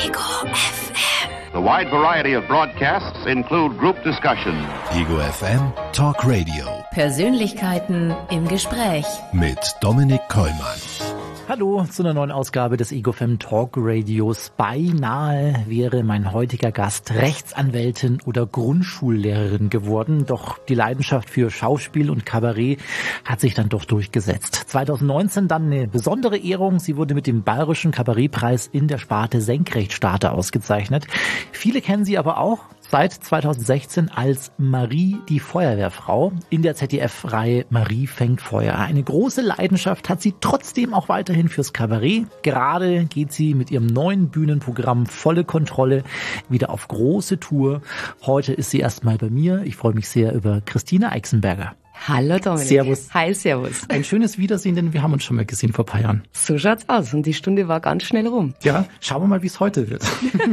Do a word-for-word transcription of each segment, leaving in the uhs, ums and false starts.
Ego F M. The wide variety of broadcasts include group discussion. Ego F M Talk Radio. Persönlichkeiten im Gespräch. Mit Dominik Kollmann. Hallo zu einer neuen Ausgabe des Ego F M Talk Radios. Beinahe wäre mein heutiger Gast Rechtsanwältin oder Grundschullehrerin geworden. Doch die Leidenschaft für Schauspiel und Kabarett hat sich dann doch durchgesetzt. zwanzig neunzehn dann eine besondere Ehrung. Sie wurde mit dem Bayerischen Kabarettpreis in der Sparte Senkrechtstarter ausgezeichnet. Viele kennen sie aber auch seit zwanzig sechzehn als Marie die Feuerwehrfrau in der Z D F-Reihe Marie fängt Feuer. Eine große Leidenschaft hat sie trotzdem auch weiterhin fürs Kabarett. Gerade geht sie mit ihrem neuen Bühnenprogramm Volle Kontrolle wieder auf große Tour. Heute ist sie erstmal bei mir. Ich freue mich sehr über Christine Eichsenberger. Hallo Dominik. Servus. Hi, servus. Ein schönes Wiedersehen, denn wir haben uns schon mal gesehen vor ein paar Jahren. So schaut's aus und die Stunde war ganz schnell rum. Ja, schauen wir mal, wie es heute wird.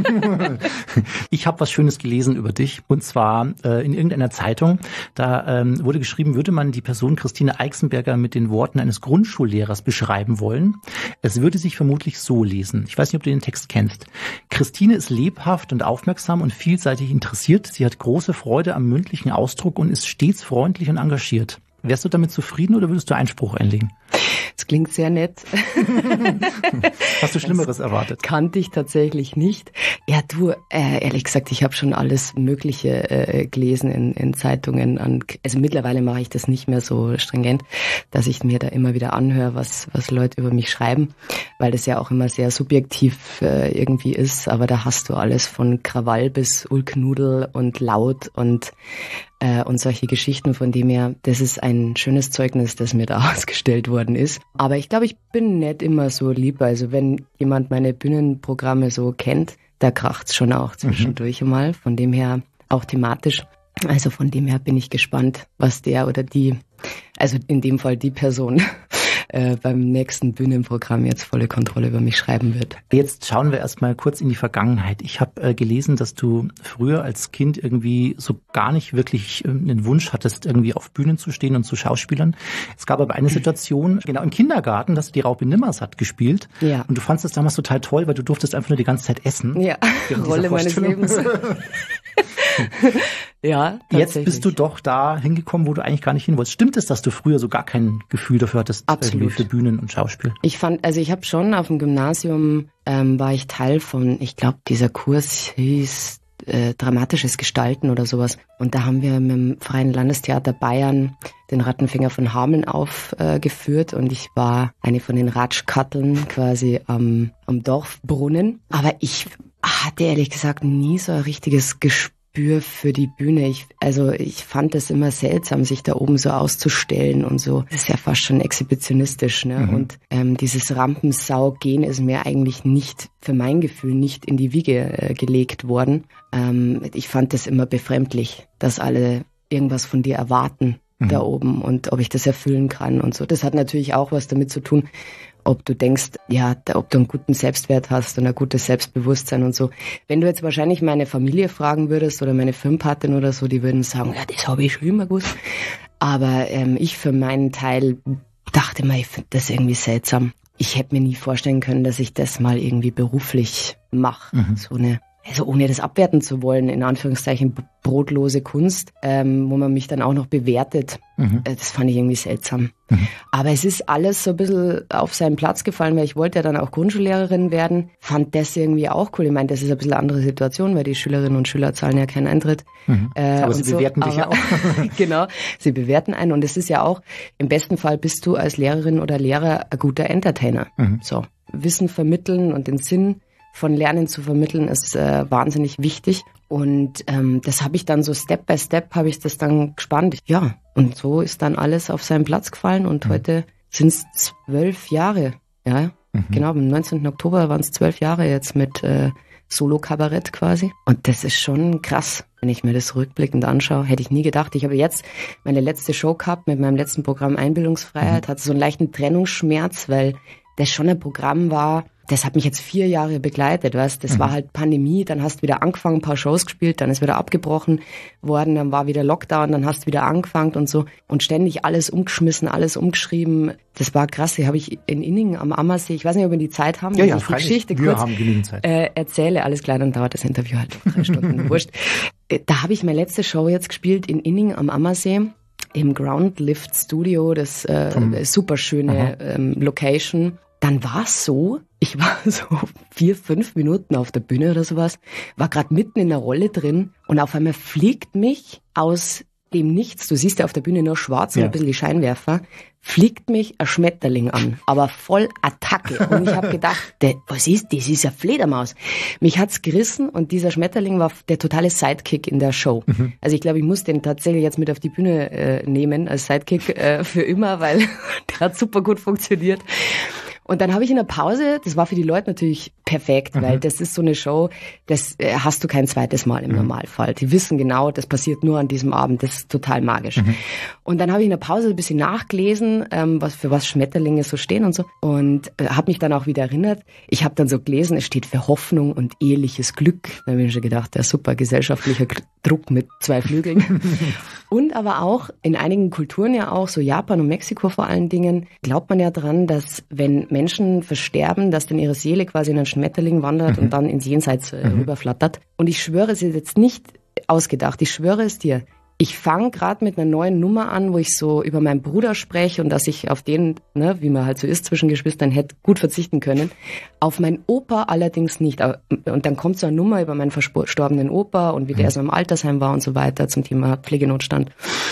Ich habe was Schönes gelesen über dich und zwar äh, in irgendeiner Zeitung. Da ähm, wurde geschrieben, würde man die Person Christine Eichsenberger mit den Worten eines Grundschullehrers beschreiben wollen. Es würde sich vermutlich so lesen. Ich weiß nicht, ob du den Text kennst. Christine ist lebhaft und aufmerksam und vielseitig interessiert. Sie hat große Freude am mündlichen Ausdruck und ist stets freundlich und engagiert. Wärst du damit zufrieden oder würdest du Einspruch einlegen? Das klingt sehr nett. Hast du Schlimmeres erwartet? Kannte ich tatsächlich nicht. Ja, du, äh, ehrlich gesagt, ich habe schon alles Mögliche äh, gelesen in, in Zeitungen. An, also mittlerweile mache ich das nicht mehr so stringent, dass ich mir da immer wieder anhöre, was, was Leute über mich schreiben, weil das ja auch immer sehr subjektiv äh, irgendwie ist. Aber da hast du alles von Krawall bis Ulknudel und laut und Äh, und solche Geschichten, von dem her, das ist ein schönes Zeugnis, das mir da ausgestellt worden ist. Aber ich glaube, ich bin nicht immer so lieb. Also wenn jemand meine Bühnenprogramme so kennt, da kracht's schon auch zwischendurch mhm. mal. Von dem her auch thematisch. Also von dem her bin ich gespannt, was der oder die, also in dem Fall die Person, äh, beim nächsten Bühnenprogramm jetzt Volle Kontrolle über mich schreiben wird. Jetzt schauen wir erstmal kurz in die Vergangenheit. Ich habe äh, gelesen, dass du früher als Kind irgendwie so gar nicht wirklich äh, einen Wunsch hattest, irgendwie auf Bühnen zu stehen und zu schauspielern. Es gab aber eine Situation, genau im Kindergarten, dass du die Raupe Nimmersatt gespielt. Ja. Und du fandest es damals total toll, weil du durftest einfach nur die ganze Zeit essen. Ja, Rolle meines Lebens. Ja, jetzt bist du doch da hingekommen, wo du eigentlich gar nicht hin wolltest. Stimmt es, dass du früher so gar kein Gefühl dafür hattest, Absolut. für Bühnen und Schauspiel? Ich fand, also ich habe schon auf dem Gymnasium, ähm, war ich Teil von, ich glaube, dieser Kurs hieß äh, dramatisches Gestalten oder sowas. Und da haben wir mit dem Freien Landestheater Bayern den Rattenfänger von Hameln aufgeführt äh, und ich war eine von den Ratschkatteln quasi am, am Dorfbrunnen. Aber ich hatte ehrlich gesagt nie so ein richtiges Gespür für die Bühne. Ich, also ich fand es immer seltsam, sich da oben so auszustellen und so. Das ist ja fast schon exhibitionistisch, ne? Mhm. Und ähm, dieses Rampensau-Gehen ist mir eigentlich nicht, für mein Gefühl, nicht in die Wiege äh, gelegt worden. Ähm, ich fand das immer befremdlich, dass alle irgendwas von dir erwarten mhm. da oben und ob ich das erfüllen kann und so. Das hat natürlich auch was damit zu tun, ob du denkst, ja, ob du einen guten Selbstwert hast und ein gutes Selbstbewusstsein und so. Wenn du jetzt wahrscheinlich meine Familie fragen würdest oder meine Firmenpatin oder so, die würden sagen, ja, das habe ich schon immer gewusst. Aber ähm, ich für meinen Teil dachte mal, ich finde das irgendwie seltsam. Ich hätte mir nie vorstellen können, dass ich das mal irgendwie beruflich mache. Mhm. So eine, also ohne das abwerten zu wollen, in Anführungszeichen brotlose Kunst, ähm, wo man mich dann auch noch bewertet. Mhm. Das fand ich irgendwie seltsam. Mhm. Aber es ist alles so ein bisschen auf seinen Platz gefallen, weil ich wollte ja dann auch Grundschullehrerin werden. Fand das irgendwie auch cool. Ich meine, das ist ein bisschen eine andere Situation, weil die Schülerinnen und Schüler zahlen ja keinen Eintritt. Mhm. Äh, aber sie so. bewerten dich ja auch. Genau, sie bewerten einen. Und es ist ja auch, im besten Fall bist du als Lehrerin oder Lehrer ein guter Entertainer. Mhm. So, Wissen vermitteln und den Sinn von Lernen zu vermitteln ist äh, wahnsinnig wichtig. Und ähm, das habe ich dann so Step by Step, habe ich das dann gespannt. Ja, und so ist dann alles auf seinen Platz gefallen. Und mhm. heute sind es zwölf Jahre. Ja, mhm. genau, am neunzehnten Oktober waren es zwölf Jahre jetzt mit äh, Solo-Kabarett quasi. Und das ist schon krass, wenn ich mir das rückblickend anschaue. Hätte ich nie gedacht. Ich habe jetzt meine letzte Show gehabt mit meinem letzten Programm Einbildungsfreiheit. Mhm. Hatte so einen leichten Trennungsschmerz, weil das schon ein Programm war, das hat mich jetzt vier Jahre begleitet, weißt, das mhm. war halt Pandemie, dann hast du wieder angefangen, ein paar Shows gespielt, dann ist wieder abgebrochen worden, dann war wieder Lockdown, dann hast du wieder angefangen und so und ständig alles umgeschmissen, alles umgeschrieben. Das war krass, die habe ich in Inningen am Ammersee, ich weiß nicht, ob wir die Zeit haben, ja, ja, ich die freilich. Geschichte wir kurz haben genügend Zeit. Äh, erzähle, alles klar, dann dauert das Interview halt drei Stunden, wurscht. Da habe ich meine letzte Show jetzt gespielt in Inningen am Ammersee. Im Groundlift Studio, das äh, hm. super schöne ähm, Location. Dann war es so, ich war so vier, fünf Minuten auf der Bühne oder sowas, war gerade mitten in der Rolle drin und auf einmal fliegt mich aus dem Nichts, du siehst ja auf der Bühne nur schwarz und ja. ein bisschen die Scheinwerfer, fliegt mich ein Schmetterling an, aber voll Attacke. Und ich habe gedacht, der, was ist das? Das ist eine Fledermaus. Mich hat's gerissen und dieser Schmetterling war der totale Sidekick in der Show. Mhm. Also ich glaube, ich muss den tatsächlich jetzt mit auf die Bühne äh, nehmen als Sidekick äh, für immer, weil der hat super gut funktioniert. Und dann habe ich in der Pause, das war für die Leute natürlich perfekt, mhm. weil das ist so eine Show, das äh, hast du kein zweites Mal im mhm. Normalfall. Die wissen genau, das passiert nur an diesem Abend, das ist total magisch. Mhm. Und dann habe ich in der Pause ein bisschen nachgelesen, ähm, was für was Schmetterlinge so stehen und so und äh, habe mich dann auch wieder erinnert. Ich habe dann so gelesen, es steht für Hoffnung und eheliches Glück. Da habe ich mir schon gedacht, der super gesellschaftlicher Druck mit zwei Flügeln. Und aber auch in einigen Kulturen ja auch, so Japan und Mexiko vor allen Dingen, glaubt man ja dran, dass wenn Menschen versterben, dass dann ihre Seele quasi in einen Schmetterling wandert mhm. und dann ins Jenseits äh, mhm. rüberflattert. Und ich schwöre, es ist jetzt nicht ausgedacht, ich schwöre es dir. Ich fange gerade mit einer neuen Nummer an, wo ich so über meinen Bruder spreche und dass ich auf den, ne, wie man halt so ist zwischen Geschwistern, hätte gut verzichten können. Auf meinen Opa allerdings nicht. Und dann kommt so eine Nummer über meinen verstorbenen Opa und wie der so im Altersheim war und so weiter zum Thema Pflegenotstand.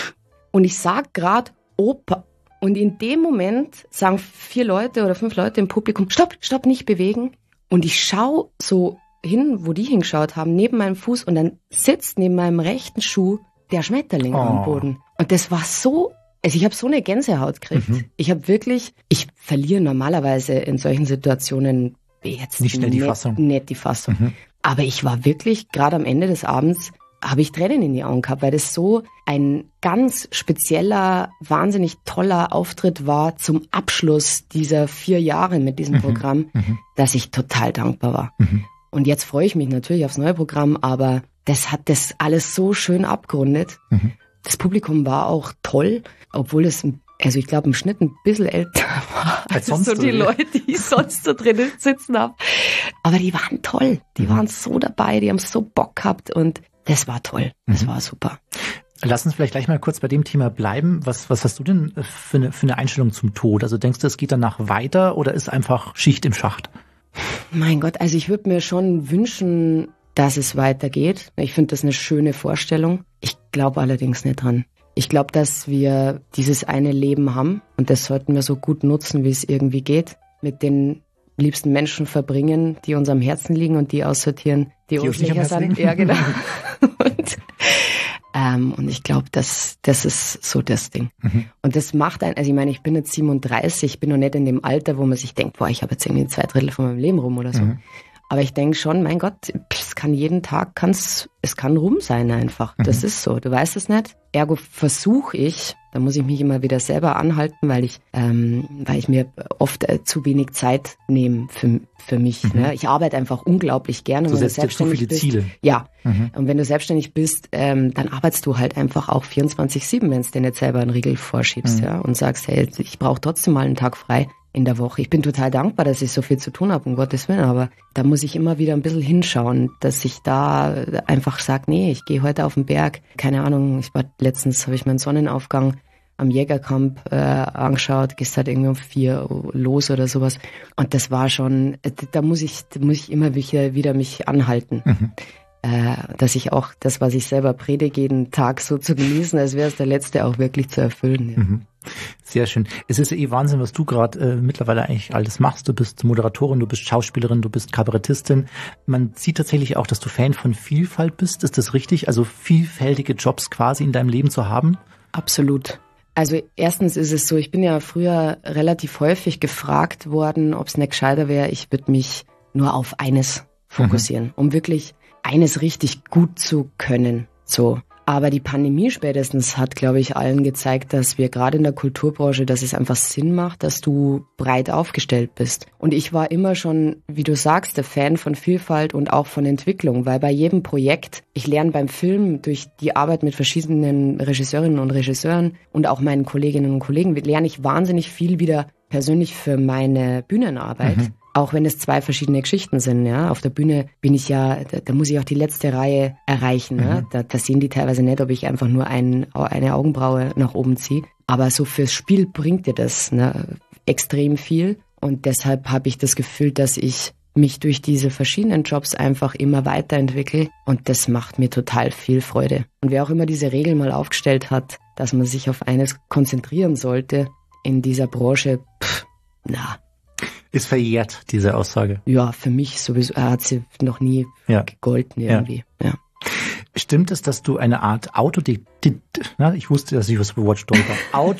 Und ich sag gerade Opa. Und in dem Moment sagen vier Leute oder fünf Leute im Publikum, stopp, stopp, nicht bewegen. Und ich schaue so hin, wo die hingeschaut haben, neben meinem Fuß und dann sitzt neben meinem rechten Schuh der Schmetterling oh. am Boden. Und das war so, also ich habe so eine Gänsehaut gekriegt. Mhm. Ich habe wirklich, ich verliere normalerweise in solchen Situationen jetzt nicht schnell die nicht, Fassung. Nicht die Fassung. Mhm. Aber ich war wirklich, gerade am Ende des Abends, habe ich Tränen in die Augen gehabt, weil das so ein ganz spezieller, wahnsinnig toller Auftritt war zum Abschluss dieser vier Jahre mit diesem mhm. Programm, mhm. dass ich total dankbar war. Mhm. Und jetzt freue ich mich natürlich aufs neue Programm, aber das hat das alles so schön abgerundet. Mhm. Das Publikum war auch toll, obwohl es, also ich glaube, im Schnitt ein bisschen älter war als sonst so die oder? Leute, die ich sonst so drinnen sitzen habe. Aber die waren toll. Die mhm. waren so dabei, die haben so Bock gehabt und das war toll. Das mhm. war super. Lass uns vielleicht gleich mal kurz bei dem Thema bleiben. Was, was hast du denn für eine, für eine Einstellung zum Tod? Also denkst du, es geht danach weiter oder ist einfach Schicht im Schacht? Mein Gott, also ich würde mir schon wünschen, dass es weitergeht. Ich finde das eine schöne Vorstellung. Ich glaube allerdings nicht dran. Ich glaube, dass wir dieses eine Leben haben und das sollten wir so gut nutzen, wie es irgendwie geht. Mit den liebsten Menschen verbringen, die uns am Herzen liegen und die aussortieren, die, die uns nicht am sind. Ja, genau. und, ähm, und ich glaube, das, das ist so das Ding. Mhm. Und das macht einen, also ich meine, ich bin jetzt siebenunddreißig, ich bin noch nicht in dem Alter, wo man sich denkt, boah, ich habe jetzt irgendwie zwei Drittel von meinem Leben rum oder so. Mhm. Aber ich denke schon, mein Gott, es kann jeden Tag, kann's, es kann rum sein einfach. Mhm. Das ist so, du weißt es nicht. Ergo versuche ich, da muss ich mich immer wieder selber anhalten, weil ich, ähm, weil ich mir oft äh, zu wenig Zeit nehme für, für mich. Mhm. Ne? Ich arbeite einfach unglaublich gerne. Du setzt dir zu viele bist, Ziele. Ja, mhm. Und wenn du selbstständig bist, ähm, dann arbeitest du halt einfach auch vierundzwanzig sieben, wenn du dir nicht selber einen Riegel vorschiebst, mhm. ja, und sagst, hey, ich brauche trotzdem mal einen Tag frei in der Woche. Ich bin total dankbar, dass ich so viel zu tun habe, um Gottes Willen, aber da muss ich immer wieder ein bisschen hinschauen, dass ich da einfach sage, nee, ich gehe heute auf den Berg. Keine Ahnung, ich war letztens, habe ich meinen Sonnenaufgang am Jägerkamp äh, angeschaut, gehst halt irgendwie um vier los oder sowas. Und das war schon, da muss ich, da muss ich immer wieder, wieder mich anhalten. Mhm. Äh, dass ich auch das, was ich selber predige, jeden Tag so zu genießen, als wäre es der letzte auch wirklich zu erfüllen. Ja. Mhm. Sehr schön. Es ist ja eh Wahnsinn, was du gerade äh, mittlerweile eigentlich alles machst. Du bist Moderatorin, du bist Schauspielerin, du bist Kabarettistin. Man sieht tatsächlich auch, dass du Fan von Vielfalt bist. Ist das richtig? Also vielfältige Jobs quasi in deinem Leben zu haben? Absolut. Also erstens ist es so, ich bin ja früher relativ häufig gefragt worden, ob es nicht gescheiter wäre, ich würde mich nur auf eines fokussieren, mhm. um wirklich eines richtig gut zu können. So. Aber die Pandemie spätestens hat, glaube ich, allen gezeigt, dass wir gerade in der Kulturbranche, dass es einfach Sinn macht, dass du breit aufgestellt bist. Und ich war immer schon, wie du sagst, der Fan von Vielfalt und auch von Entwicklung, weil bei jedem Projekt, ich lerne beim Film durch die Arbeit mit verschiedenen Regisseurinnen und Regisseuren und auch meinen Kolleginnen und Kollegen, lerne ich wahnsinnig viel wieder persönlich für meine Bühnenarbeit. Mhm. Auch wenn es zwei verschiedene Geschichten sind, ja. Auf der Bühne bin ich ja, da, da muss ich auch die letzte Reihe erreichen, mhm. ja. Da, da sehen die teilweise nicht, ob ich einfach nur ein, eine Augenbraue nach oben ziehe. Aber so fürs Spiel bringt dir das, ne, extrem viel. Und deshalb habe ich das Gefühl, dass ich mich durch diese verschiedenen Jobs einfach immer weiterentwickle. Und das macht mir total viel Freude. Und wer auch immer diese Regel mal aufgestellt hat, dass man sich auf eines konzentrieren sollte in dieser Branche, pff, na, ist verjährt, diese Aussage. Ja, für mich sowieso, er hat sie noch nie ja. gegolten irgendwie. Ja. Ja. Stimmt es, dass du eine Art Autodidaktin, ich wusste, dass ich das Wort stolper,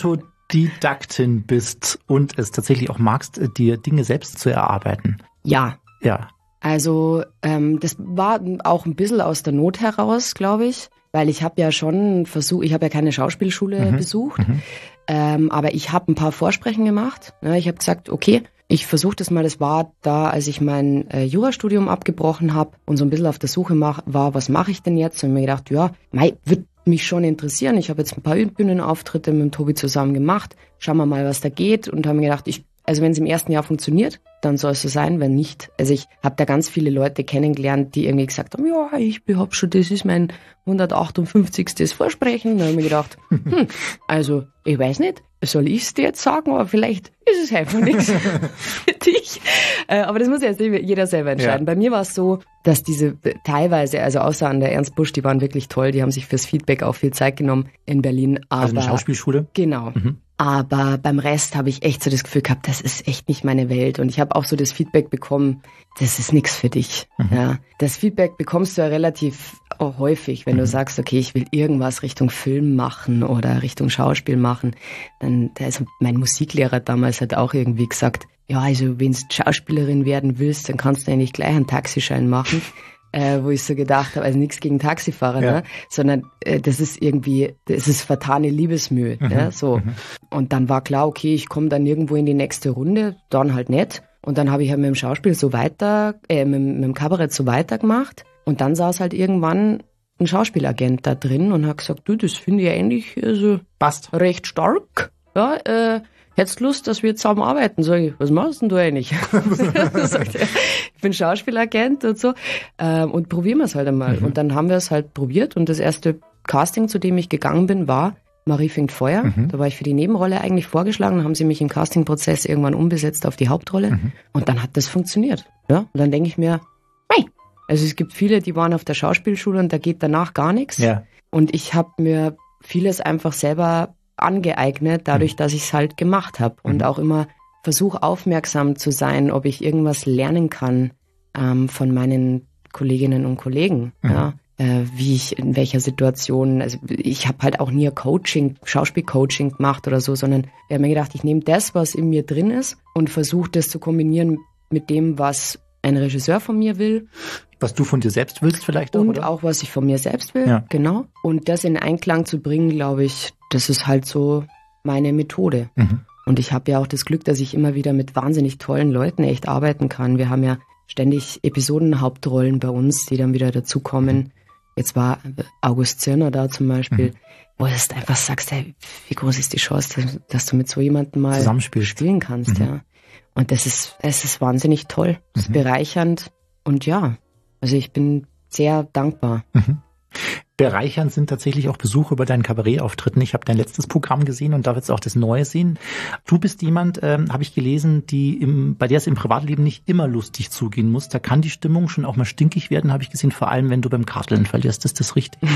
Autodidaktin bist und es tatsächlich auch magst, dir Dinge selbst zu erarbeiten? Ja. Ja. Also ähm, das war auch ein bisschen aus der Not heraus, glaube ich, weil ich habe ja schon versucht, ich habe ja keine Schauspielschule mhm. besucht, mhm. Ähm, aber ich habe ein paar Vorsprechen gemacht. Ja, ich habe gesagt, okay, ich versuche das mal, das war da, als ich mein äh, Jurastudium abgebrochen habe und so ein bisschen auf der Suche mach, war, was mache ich denn jetzt? Und mir gedacht, ja, mei, wird mich schon interessieren. Ich habe jetzt ein paar Bühnenauftritte mit dem Tobi zusammen gemacht. Schauen wir mal, was da geht. Und habe mir gedacht, ich, also wenn es im ersten Jahr funktioniert, dann soll es so sein, wenn nicht. Also ich habe da ganz viele Leute kennengelernt, die irgendwie gesagt haben, ja, ich hab schon, das ist mein hundertachtundfünfzigstes Vorsprechen. Da habe ich mir gedacht, hm, also ich weiß nicht, soll ich es dir jetzt sagen, aber vielleicht ist es einfach nichts für dich. Äh, aber das muss jetzt jeder selber entscheiden. Ja. Bei mir war es so, dass diese teilweise, also außer an der Ernst Busch, die waren wirklich toll, die haben sich fürs Feedback auch viel Zeit genommen in Berlin. Aber, also eine Schauspielschule? Genau. Mhm. Aber beim Rest habe ich echt so das Gefühl gehabt, das ist echt nicht meine Welt. Und ich habe auch so das Feedback bekommen, das ist nichts für dich. Mhm. Ja, das Feedback bekommst du ja relativ häufig, wenn mhm. du sagst, okay, ich will irgendwas Richtung Film machen oder Richtung Schauspiel machen. Dann, also mein Musiklehrer damals hat auch irgendwie gesagt, ja, also wenn du Schauspielerin werden willst, dann kannst du eigentlich gleich einen Taxischein machen. Äh, wo ich so gedacht habe, also nichts gegen Taxifahrer, ja. ne? Sondern äh, das ist irgendwie, das ist vertane Liebesmühe. Mhm. Ne? So. Mhm. Und dann war klar, okay, ich komme dann irgendwo in die nächste Runde, dann halt nicht. Und dann habe ich halt mit dem Schauspiel so weiter, äh, mit, mit dem Kabarett so weitergemacht. Und dann saß halt irgendwann ein Schauspielagent da drin und hat gesagt, du, das finde ich eigentlich also passt recht stark. Ja, äh, hättest Lust, dass wir zusammen arbeiten? Sag ich, was machst denn du eigentlich? Sagt er, ich bin Schauspielagent und so. Ähm, und probieren wir es halt einmal. Mhm. Und dann haben wir es halt probiert. Und das erste Casting, zu dem ich gegangen bin, war Marie fängt Feuer. Mhm. Da war ich für die Nebenrolle eigentlich vorgeschlagen. Dann haben sie mich im Castingprozess irgendwann umbesetzt auf die Hauptrolle. Mhm. Und dann hat das funktioniert. Ja? Und dann denke ich mir, hey, also es gibt viele, die waren auf der Schauspielschule und da geht danach gar nichts. Ja. Und ich habe mir vieles einfach selber angeeignet, dadurch, mhm. dass ich es halt gemacht habe. Und mhm. auch immer versuche aufmerksam zu sein, ob ich irgendwas lernen kann ähm, von meinen Kolleginnen und Kollegen. Mhm. Ja, äh, wie ich in welcher Situation, also ich habe halt auch nie Coaching, Schauspielcoaching gemacht oder so, sondern ich habe mir gedacht, ich nehme das, was in mir drin ist und versuche das zu kombinieren mit dem, was ein Regisseur von mir will. Was du von dir selbst willst vielleicht auch, Und oder? auch, was ich von mir selbst will, ja. genau. Und das in Einklang zu bringen, glaube ich, das ist halt so meine Methode. Mhm. Und ich habe ja auch das Glück, dass ich immer wieder mit wahnsinnig tollen Leuten echt arbeiten kann. Wir haben ja ständig Episodenhauptrollen bei uns, die dann wieder dazukommen. Jetzt war August Zirner da zum Beispiel, mhm. wo du einfach sagst, hey, wie groß ist die Chance, dass du mit so jemandem mal spielen kannst. Mhm. Ja. Und das ist, es ist wahnsinnig toll, es ist mhm. bereichernd und ja, also ich bin sehr dankbar. Mhm. Bereichernd sind tatsächlich auch Besuche bei deinen Kabarettauftritten. Ich habe dein letztes Programm gesehen und darf jetzt auch das Neue sehen. Du bist jemand, ähm, habe ich gelesen, die im, bei der es im Privatleben nicht immer lustig zugehen muss. Da kann die Stimmung schon auch mal stinkig werden, habe ich gesehen, vor allem wenn du beim Karteln verlierst. Ist das richtig?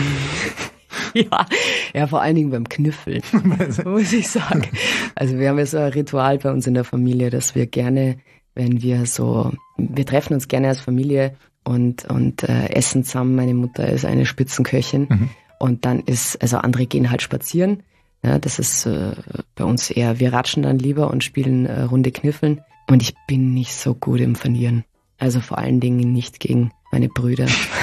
Ja, ja, vor allen Dingen beim Knüffeln, muss ich sagen. Also wir haben ja so ein Ritual bei uns in der Familie, dass wir gerne, wenn wir so, wir treffen uns gerne als Familie und und äh, essen zusammen. Meine Mutter ist eine Spitzenköchin mhm. und dann ist, also andere gehen halt spazieren. Ja, das ist äh, bei uns eher, wir ratschen dann lieber und spielen äh, Runde Kniffeln. Und ich bin nicht so gut im Verlieren. Also vor allen Dingen nicht gegen meine Brüder.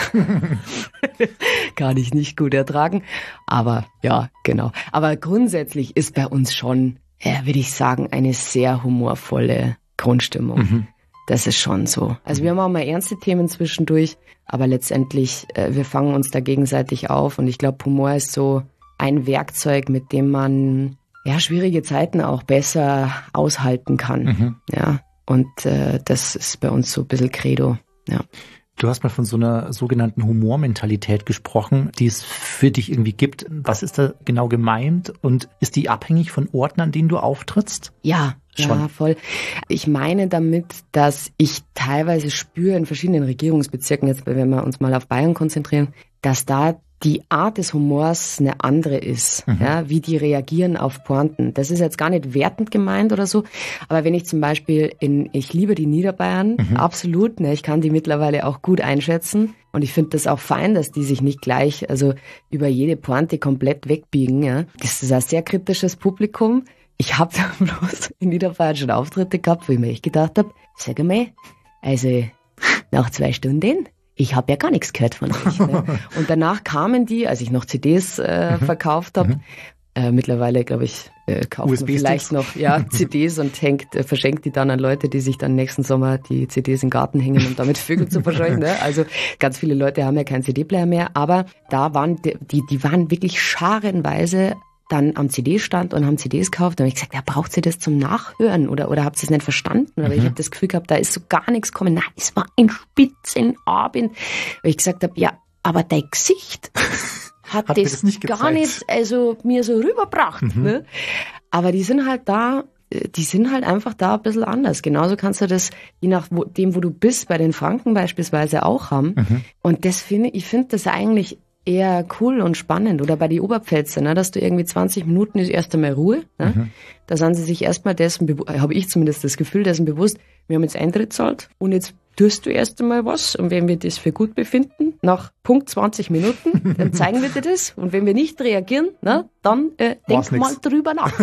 Kann ich nicht gut ertragen. Aber ja, genau. Aber grundsätzlich ist bei uns schon, ja, würde ich sagen, eine sehr humorvolle Grundstimmung. Mhm. Das ist schon so. Also wir haben auch mal ernste Themen zwischendurch, aber letztendlich, äh, wir fangen uns da gegenseitig auf. Und ich glaube, Humor ist so ein Werkzeug, mit dem man ja schwierige Zeiten auch besser aushalten kann. Mhm. Ja, und äh, das ist bei uns so ein bisschen Credo. Ja. Du hast mal von so einer sogenannten Humormentalität gesprochen, die es für dich irgendwie gibt. Was ist da genau gemeint und ist die abhängig von Orten, an denen du auftrittst? Ja, schon. Ja, voll. Ich meine damit, dass ich teilweise spüre in verschiedenen Regierungsbezirken, jetzt wenn wir uns mal auf Bayern konzentrieren, dass da die Art des Humors eine andere ist, mhm. ja, wie die reagieren auf Pointen. Das ist jetzt gar nicht wertend gemeint oder so, aber wenn ich zum Beispiel in, ich liebe die Niederbayern, mhm. absolut, ne, ich kann die mittlerweile auch gut einschätzen und ich finde das auch fein, dass die sich nicht gleich, also über jede Pointe komplett wegbiegen, ja. Das ist ein sehr kritisches Publikum. Ich habe da bloß in Niederbayern schon Auftritte gehabt, wo ich mir echt gedacht habe, sag mal, also nach zwei Stunden ich habe ja gar nichts gehört von euch. Ne? Und danach kamen die, als ich noch C Ds äh, verkauft habe, äh, mittlerweile, glaube ich, äh, kauft man vielleicht noch ja, C Ds und hängt, äh, verschenkt die dann an Leute, die sich dann nächsten Sommer die C Ds im Garten hängen, um damit Vögel zu verscheuchen. Ne? Also ganz viele Leute haben ja keinen C D-Player mehr, aber da waren die, die, die waren wirklich scharenweise dann am C D-Stand und haben C Ds gekauft. Da habe ich gesagt, ja, braucht ihr das zum Nachhören oder oder habt ihr es nicht verstanden? Oder mhm. ich habe das Gefühl gehabt, da ist so gar nichts gekommen. Nein, es war ein Spitzenabend. Weil ich gesagt habe, ja, aber dein Gesicht hat, hat das, das nicht gar nicht also mir so rübergebracht. Mhm. Ne? Aber die sind halt da, die sind halt einfach da ein bisschen anders. Genauso kannst du das, je nach wo, dem, wo du bist, bei den Franken beispielsweise auch haben. Mhm. Und das finde ich, finde das eigentlich eher cool und spannend. Oder bei die Oberpfälzer, ne, dass du irgendwie zwanzig Minuten ist erst einmal Ruhe. Ne? Mhm. Da sind sie sich erstmal dessen, habe ich zumindest das Gefühl, dessen bewusst, wir haben jetzt Eintritt gezahlt und jetzt tust du erst einmal was. Und wenn wir das für gut befinden, nach Punkt zwanzig Minuten, dann zeigen wir dir das. Und wenn wir nicht reagieren, ne, dann äh, denk mal drüber nach.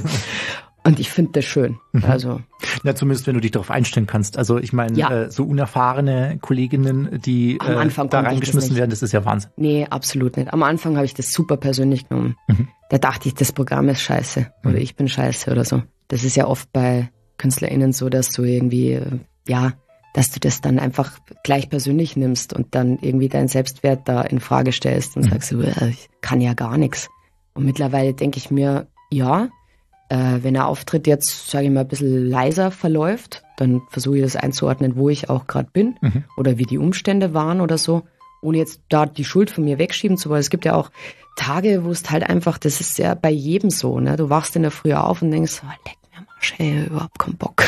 Und ich finde das schön. Also ja, zumindest wenn du dich darauf einstellen kannst. Also ich meine, ja. äh, so unerfahrene Kolleginnen, die äh, da reingeschmissen werden, das ist ja Wahnsinn. Nee, absolut nicht. Am Anfang habe ich das super persönlich genommen. Mhm. Da dachte ich, das Programm ist scheiße oder mhm. ich bin scheiße oder so. Das ist ja oft bei KünstlerInnen so, dass du irgendwie, ja, dass du das dann einfach gleich persönlich nimmst und dann irgendwie deinen Selbstwert da in Frage stellst und mhm. sagst, ich kann ja gar nichts. Und mittlerweile denke ich mir, ja, Äh, wenn der Auftritt jetzt, sage ich mal, ein bisschen leiser verläuft, dann versuche ich das einzuordnen, wo ich auch gerade bin mhm. oder wie die Umstände waren oder so, ohne jetzt da die Schuld von mir wegschieben zu wollen. Es gibt ja auch Tage, wo es halt einfach, das ist ja bei jedem so, ne? Du wachst in der Früh auf und denkst, oh, leck mir mal, ey, überhaupt keinen Bock.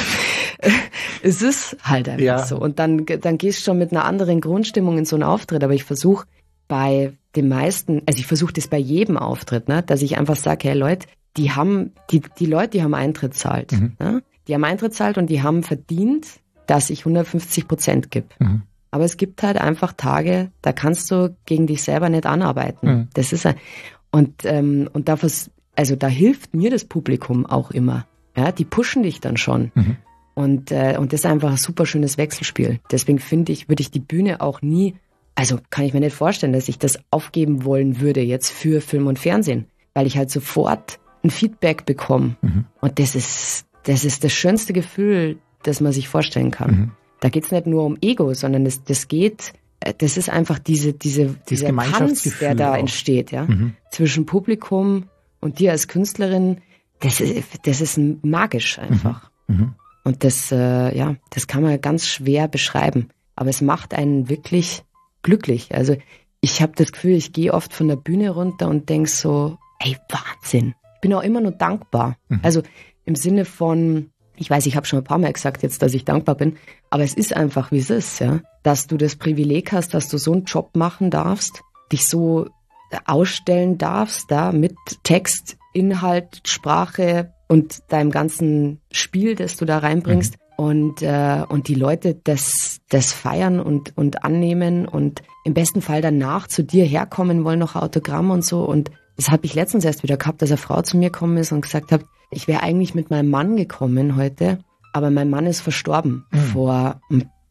Es ist halt einfach ja. so. Und dann, dann gehst du schon mit einer anderen Grundstimmung in so einen Auftritt, aber ich versuche bei den meisten, also ich versuche das bei jedem Auftritt, ne? Dass ich einfach sage, hey Leute, die haben, die, die Leute, die haben Eintritt zahlt. Mhm. Ne? Die haben Eintritt zahlt und die haben verdient, dass ich hundertfünfzig Prozent gebe. Mhm. Aber es gibt halt einfach Tage, da kannst du gegen dich selber nicht anarbeiten. Mhm. Das ist ein, und, ähm, und da, also da hilft mir das Publikum auch immer. Ja, die pushen dich dann schon. Mhm. Und, äh, und das ist einfach ein super schönes Wechselspiel. Deswegen finde ich, würde ich die Bühne auch nie, also kann ich mir nicht vorstellen, dass ich das aufgeben wollen würde jetzt für Film und Fernsehen. Weil ich halt sofort ein Feedback bekommen. Mhm. Und das ist, das ist das schönste Gefühl, das man sich vorstellen kann. Mhm. Da geht's nicht nur um Ego, sondern das, das geht, das ist einfach diese, diese, dieser Tanz, der da auch entsteht, ja. Mhm. Zwischen Publikum und dir als Künstlerin, das ist, das ist magisch einfach. Mhm. Mhm. Und das, äh, ja, das kann man ganz schwer beschreiben. Aber es macht einen wirklich glücklich. Also ich habe das Gefühl, ich gehe oft von der Bühne runter und denk so, ey, Wahnsinn. Ich bin auch immer nur dankbar. Mhm. Also im Sinne von, ich weiß, ich habe schon ein paar Mal gesagt jetzt, dass ich dankbar bin, aber es ist einfach, wie es ist, ja, dass du das Privileg hast, dass du so einen Job machen darfst, dich so ausstellen darfst, da mit Text, Inhalt, Sprache und deinem ganzen Spiel, das du da reinbringst. Mhm. Und, äh, und die Leute das, das feiern und, und annehmen und im besten Fall danach zu dir herkommen wollen, noch Autogramm und so. Und das habe ich letztens erst wieder gehabt, dass eine Frau zu mir gekommen ist und gesagt hat, ich wäre eigentlich mit meinem Mann gekommen heute, aber mein Mann ist verstorben mhm. vor ein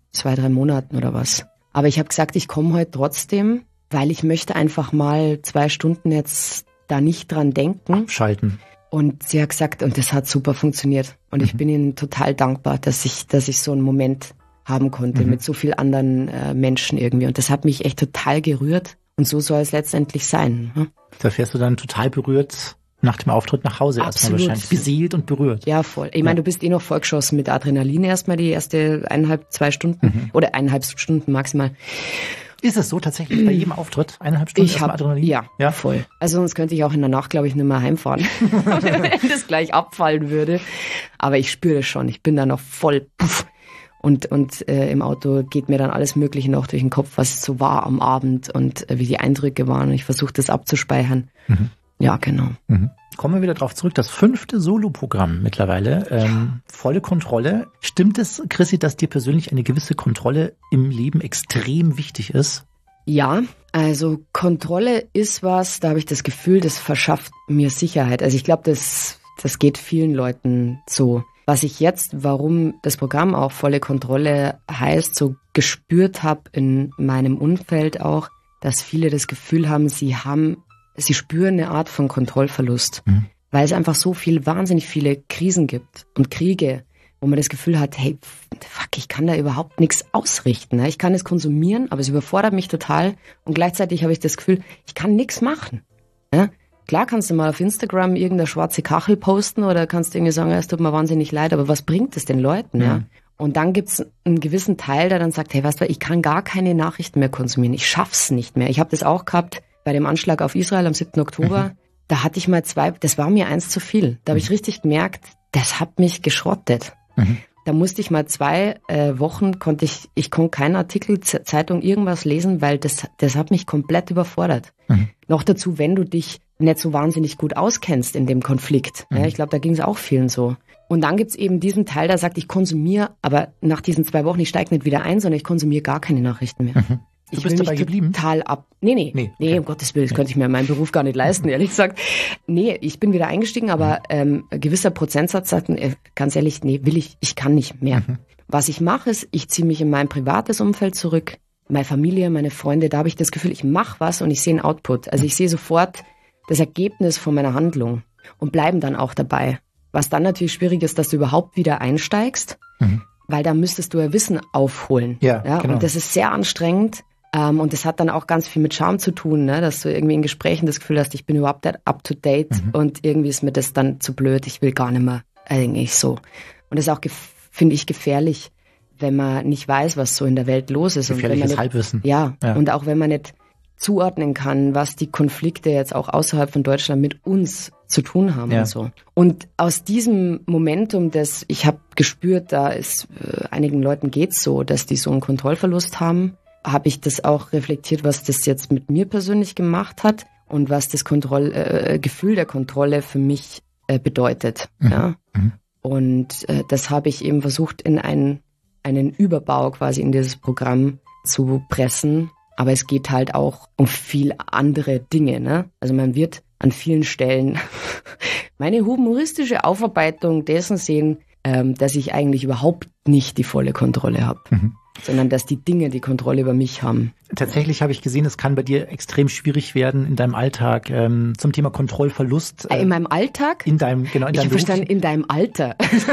zwei, drei Monaten oder was. Aber ich habe gesagt, ich komme heute trotzdem, weil ich möchte einfach mal zwei Stunden jetzt da nicht dran denken. Abschalten. Und sie hat gesagt, und das hat super funktioniert. Und mhm. ich bin ihnen total dankbar, dass ich, dass ich so einen Moment haben konnte mhm. mit so vielen anderen äh, Menschen irgendwie. Und das hat mich echt total gerührt. Und so soll es letztendlich sein. Hm? Da fährst du dann total berührt nach dem Auftritt nach Hause erstmal wahrscheinlich. Beseelt und berührt. Ja, voll. Ich meine, du bist eh noch vollgeschossen mit Adrenalin erstmal die erste eineinhalb, zwei Stunden mhm. oder eineinhalb Stunden maximal. Ist es so tatsächlich bei jedem Auftritt? Eineinhalb Stunden ich hab, Adrenalin? Ja, ja, voll. Also sonst könnte ich auch in der Nacht, glaube ich, nicht mehr heimfahren, wenn das gleich abfallen würde. Aber ich spüre das schon. Ich bin da noch voll puff. Und, und äh, im Auto geht mir dann alles Mögliche noch durch den Kopf, was so war am Abend und äh, wie die Eindrücke waren. Und ich versuche das abzuspeichern. Mhm. Ja, genau. Mhm. Kommen wir wieder drauf zurück. Das fünfte Soloprogramm mittlerweile. Ähm, volle Kontrolle. Stimmt es, Chrissy, dass dir persönlich eine gewisse Kontrolle im Leben extrem wichtig ist? Ja, also Kontrolle ist was, da habe ich das Gefühl, das verschafft mir Sicherheit. Also ich glaube, das, das geht vielen Leuten so. Was ich jetzt, warum das Programm auch volle Kontrolle heißt, so gespürt habe in meinem Umfeld auch, dass viele das Gefühl haben, sie haben Sie spüren eine Art von Kontrollverlust, mhm. weil es einfach so viel, wahnsinnig viele Krisen gibt und Kriege, wo man das Gefühl hat, hey, fuck, ich kann da überhaupt nichts ausrichten. Ich kann es konsumieren, aber es überfordert mich total und gleichzeitig habe ich das Gefühl, ich kann nichts machen. Ja? Klar kannst du mal auf Instagram irgendeine schwarze Kachel posten oder kannst irgendwie sagen, es tut mir wahnsinnig leid, aber was bringt es den Leuten? Mhm. Ja? Und dann gibt's einen gewissen Teil, der dann sagt, hey, weißt du, ich kann gar keine Nachrichten mehr konsumieren, ich schaff's nicht mehr. Ich habe das auch gehabt, bei dem Anschlag auf Israel am siebten Oktober, mhm. da hatte ich mal zwei, das war mir eins zu viel. Da habe ich richtig gemerkt, das hat mich geschrottet. Mhm. Da musste ich mal zwei äh, Wochen, konnte ich, ich konnte keinen Artikel, Z- Zeitung, irgendwas lesen, weil das, das hat mich komplett überfordert. Mhm. Noch dazu, wenn du dich nicht so wahnsinnig gut auskennst in dem Konflikt. Mhm. Ja, ich glaube, da ging es auch vielen so. Und dann gibt's eben diesen Teil, der sagt, ich konsumiere, aber nach diesen zwei Wochen, ich steige nicht wieder ein, sondern ich konsumiere gar keine Nachrichten mehr. Mhm. Du ich bist dabei geblieben? Total ab. Nee, nee, nee, nee okay. Um Gottes Willen, das könnte ich mir meinen Beruf gar nicht leisten, ehrlich gesagt. Nee, ich bin wieder eingestiegen, aber ähm, ein gewisser Prozentsatz sagt, äh, ganz ehrlich, nee, will ich, ich kann nicht mehr. Mhm. Was ich mache, ist, ich ziehe mich in mein privates Umfeld zurück, meine Familie, meine Freunde, da habe ich das Gefühl, ich mache was und ich sehe einen Output. Also ich sehe sofort das Ergebnis von meiner Handlung und bleiben dann auch dabei. Was dann natürlich schwierig ist, dass du überhaupt wieder einsteigst, mhm. weil da müsstest du ja Wissen aufholen. Ja, ja? Genau. Und das ist sehr anstrengend. Um, und das hat dann auch ganz viel mit Charme zu tun, ne? Dass du irgendwie in Gesprächen das Gefühl hast, ich bin überhaupt nicht up to date mhm. und irgendwie ist mir das dann zu blöd, ich will gar nicht mehr, eigentlich so. Und das ist auch, finde ich, gefährlich, wenn man nicht weiß, was so in der Welt los ist. Gefährliches und wenn man nicht, Halbwissen. Ja, ja, und auch wenn man nicht zuordnen kann, was die Konflikte jetzt auch außerhalb von Deutschland mit uns zu tun haben ja. und so. Und aus diesem Momentum, das ich habe gespürt, da ist äh, einigen Leuten geht's so, dass die so einen Kontrollverlust haben, habe ich das auch reflektiert, was das jetzt mit mir persönlich gemacht hat und was das Kontroll, äh, Gefühl der Kontrolle für mich äh, bedeutet. Mhm. Ja? Mhm. Und äh, das habe ich eben versucht, in einen, einen Überbau quasi in dieses Programm zu pressen. Aber es geht halt auch um viel andere Dinge. Ne? Also man wird an vielen Stellen meine humoristische Aufarbeitung dessen sehen, ähm, dass ich eigentlich überhaupt nicht die volle Kontrolle habe. Mhm. Sondern dass die Dinge die Kontrolle über mich haben. Tatsächlich habe ich gesehen, es kann bei dir extrem schwierig werden in deinem Alltag ähm, zum Thema Kontrollverlust. Äh, in meinem Alltag? In deinem, genau, in ich deinem habe verstanden, in deinem Alter.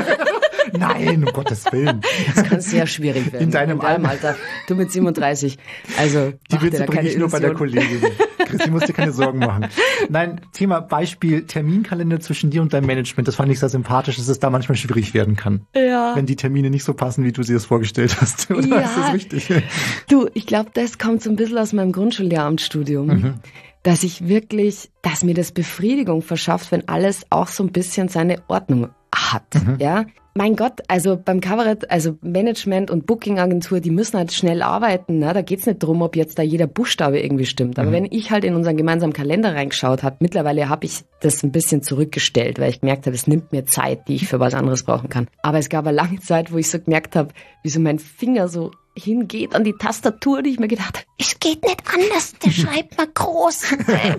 Nein, um Gottes Willen. Das kann sehr schwierig werden. In deinem, in deinem Alter. Du mit siebenunddreißig. Also, die Witze bringe ich nur bei der Kollegin. Christi, musst dir keine Sorgen machen. Nein, Thema Beispiel Terminkalender zwischen dir und deinem Management. Das fand ich sehr sympathisch, dass es da manchmal schwierig werden kann. Ja. Wenn die Termine nicht so passen, wie du sie das vorgestellt hast. Oder ja. ist das wichtig? Du, ich glaube, das kommt so ein bisschen aus meinem Grundschullehramtsstudium. Mhm. Dass ich wirklich, dass mir das Befriedigung verschafft, wenn alles auch so ein bisschen seine Ordnung hat, mhm. ja. Mein Gott, also beim Kabarett, also Management und Booking-Agentur, die müssen halt schnell arbeiten, ne? Da geht's nicht drum, ob jetzt da jeder Buchstabe irgendwie stimmt. Aber mhm. wenn ich halt in unseren gemeinsamen Kalender reingeschaut habe, mittlerweile habe ich das ein bisschen zurückgestellt, weil ich gemerkt habe, es nimmt mir Zeit, die ich für was anderes brauchen kann. Aber es gab eine lange Zeit, wo ich so gemerkt habe, wie so mein Finger so hingeht an die Tastatur, die ich mir gedacht habe, es geht nicht anders, der schreibt mal groß.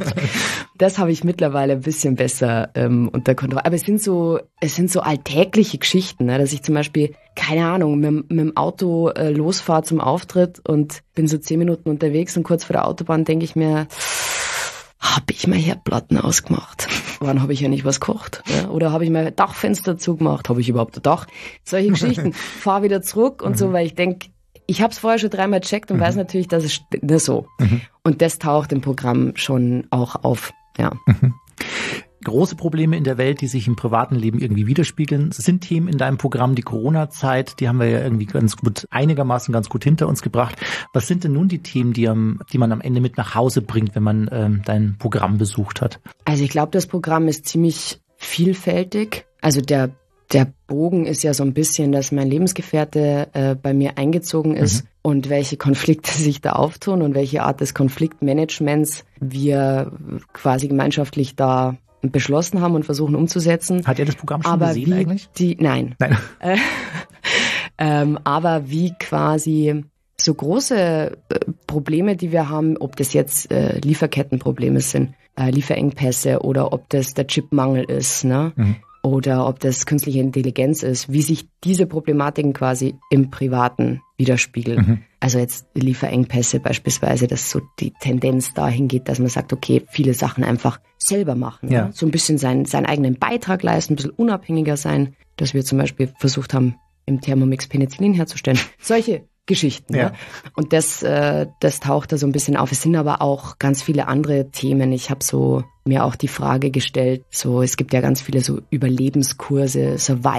Das habe ich mittlerweile ein bisschen besser ähm, unter Kontrolle. Aber es sind so, es sind so alltägliche Geschichten, ne? Dass ich zum Beispiel, keine Ahnung, mit, mit dem Auto äh, losfahre zum Auftritt und bin so zehn Minuten unterwegs und kurz vor der Autobahn denke ich mir, habe ich mal Herdplatten ausgemacht? Wann habe ich ja nicht was gekocht? Ja? Oder habe ich mein Dachfenster zugemacht? Habe ich überhaupt ein Dach? Solche Geschichten. Fahr wieder zurück und mhm. so, weil ich denke, ich habe es vorher schon dreimal gecheckt und mhm. weiß natürlich, dass es nicht so. Mhm. Und das taucht im Programm schon auch auf. Ja. Mhm. Große Probleme in der Welt, die sich im privaten Leben irgendwie widerspiegeln, sind Themen in deinem Programm. Die Corona-Zeit, die haben wir ja irgendwie ganz gut, einigermaßen ganz gut hinter uns gebracht. Was sind denn nun die Themen, die, am, die man am Ende mit nach Hause bringt, wenn man ähm, dein Programm besucht hat? Also ich glaube, das Programm ist ziemlich vielfältig. Also der Der Bogen ist ja so ein bisschen, dass mein Lebensgefährte äh, bei mir eingezogen ist mhm. und welche Konflikte sich da auftun und welche Art des Konfliktmanagements wir quasi gemeinschaftlich da beschlossen haben und versuchen umzusetzen. Hat er das Programm schon aber gesehen wie eigentlich? Die, nein. nein. Äh, ähm, aber wie quasi so große äh, Probleme, die wir haben, ob das jetzt äh, Lieferkettenprobleme sind, äh, Lieferengpässe oder ob das der Chipmangel ist, ne? Mhm. Oder ob das künstliche Intelligenz ist, wie sich diese Problematiken quasi im Privaten widerspiegeln. Mhm. Also jetzt Lieferengpässe beispielsweise, dass so die Tendenz dahin geht, dass man sagt, okay, viele Sachen einfach selber machen. Ja. Ne? So ein bisschen seinen, seinen eigenen Beitrag leisten, ein bisschen unabhängiger sein, dass wir zum Beispiel versucht haben, im Thermomix Penicillin herzustellen. Solche Geschichten. Ja. Ne? Und das, äh, das taucht da so ein bisschen auf. Es sind aber auch ganz viele andere Themen. Ich habe so mir auch die Frage gestellt, so es gibt ja ganz viele so Überlebenskurse,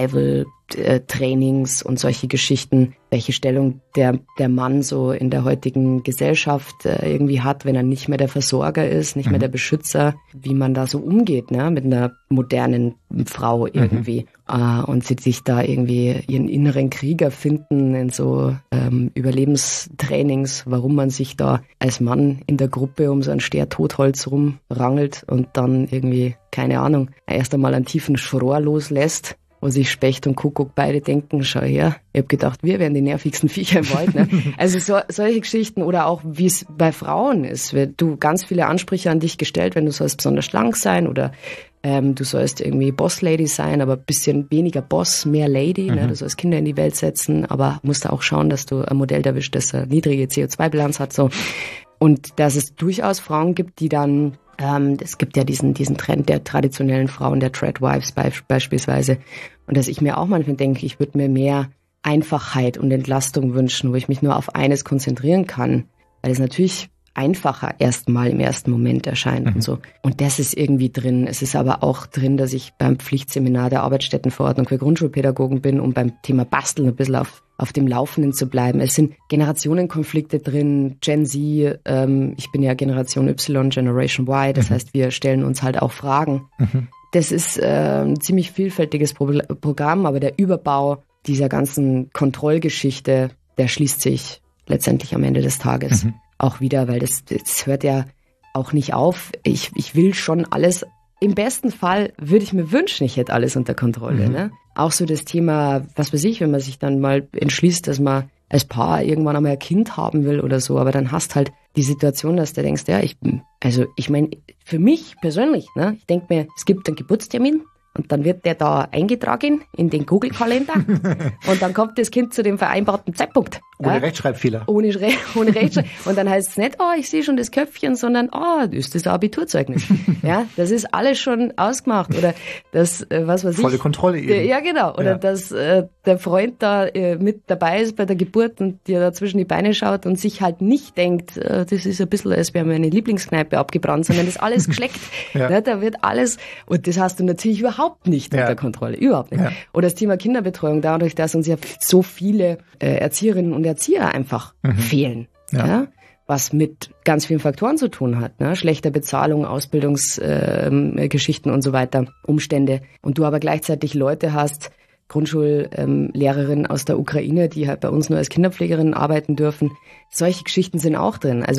Survival-Trainings und solche Geschichten, welche Stellung der der Mann so in der heutigen Gesellschaft äh, irgendwie hat, wenn er nicht mehr der Versorger ist, nicht mhm. mehr der Beschützer, wie man da so umgeht, ne, mit einer modernen Frau irgendwie mhm. äh, und sie sich da irgendwie ihren inneren Krieger finden in so ähm, Überlebenstrainings, warum man sich da als Mann in der Gruppe um so ein Steher-Totholz rumrangelt und dann irgendwie, keine Ahnung, erst einmal einen tiefen Schrohr loslässt, wo sich Specht und Kuckuck beide denken, schau her, ich hab gedacht, wir wären die nervigsten Viecher im Wald. Ne? Also so, solche Geschichten oder auch, wie es bei Frauen ist. Du ganz viele Ansprüche an dich gestellt, wenn du sollst besonders schlank sein oder ähm, du sollst irgendwie Boss-Lady sein, aber ein bisschen weniger Boss, mehr Lady. Mhm. Ne? Du sollst Kinder in die Welt setzen, aber musst da auch schauen, dass du ein Modell erwischt, das eine niedrige C O zwei Bilanz hat. So. Und dass es durchaus Frauen gibt, die dann Ähm, es gibt ja diesen diesen Trend der traditionellen Frauen, der Tradwives be- beispielsweise. Und dass ich mir auch manchmal denke, ich würde mir mehr Einfachheit und Entlastung wünschen, wo ich mich nur auf eines konzentrieren kann. Weil es natürlich einfacher erstmal im ersten Moment erscheint mhm. und so. Und das ist irgendwie drin. Es ist aber auch drin, dass ich beim Pflichtseminar der Arbeitsstättenverordnung für Grundschulpädagogen bin, um beim Thema Basteln ein bisschen auf auf dem Laufenden zu bleiben. Es sind Generationenkonflikte drin, Gen Z, ähm, ich bin ja Generation Y, Generation Y, das mhm. heißt, wir stellen uns halt auch Fragen. Mhm. Das ist äh, ein ziemlich vielfältiges Pro- Programm, aber der Überbau dieser ganzen Kontrollgeschichte, der schließt sich letztendlich am Ende des Tages mhm. auch wieder, weil das, das hört ja auch nicht auf. Ich, ich will schon alles, im besten Fall würde ich mir wünschen, ich hätte alles unter Kontrolle, mhm. ne? Auch so das Thema, was weiß ich, wenn man sich dann mal entschließt, dass man als Paar irgendwann einmal ein Kind haben will oder so, aber dann hast halt die Situation, dass du denkst, ja, ich, also ich meine, für mich persönlich, ne, ich denke mir, es gibt einen Geburtstermin und dann wird der da eingetragen in den Google-Kalender und dann kommt das Kind zu dem vereinbarten Zeitpunkt. Ohne ja? Rechtschreibfehler. Ohne, Re- ohne Rechtschreibfehler. Und dann heißt es nicht, oh, ich sehe schon das Köpfchen, sondern, oh, ist das ein Abiturzeugnis. Ja, das ist alles schon ausgemacht. Oder das, äh, was weiß ich. Volle Kontrolle eben. Der, ja, genau. Oder ja. dass äh, der Freund da äh, mit dabei ist bei der Geburt und dir da zwischen die Beine schaut und sich halt nicht denkt, äh, das ist ein bisschen, als wäre meine Lieblingskneipe abgebrannt, sondern das ist alles geschleckt. Ja. Ja, da wird alles, und das hast du natürlich überhaupt nicht ja. unter Kontrolle. Überhaupt nicht. Ja. Oder das Thema Kinderbetreuung, dadurch, dass uns ja so viele äh, Erzieherinnen und Erzieher einfach mhm. fehlen. Ja. Ja? Was mit ganz vielen Faktoren zu tun hat. Ne? Schlechter Bezahlung, Ausbildungsgeschichten äh, und so weiter, Umstände. Und du aber gleichzeitig Leute hast, Grundschullehrerinnen ähm, aus der Ukraine, die halt bei uns nur als Kinderpflegerinnen arbeiten dürfen. Solche Geschichten sind auch drin. Also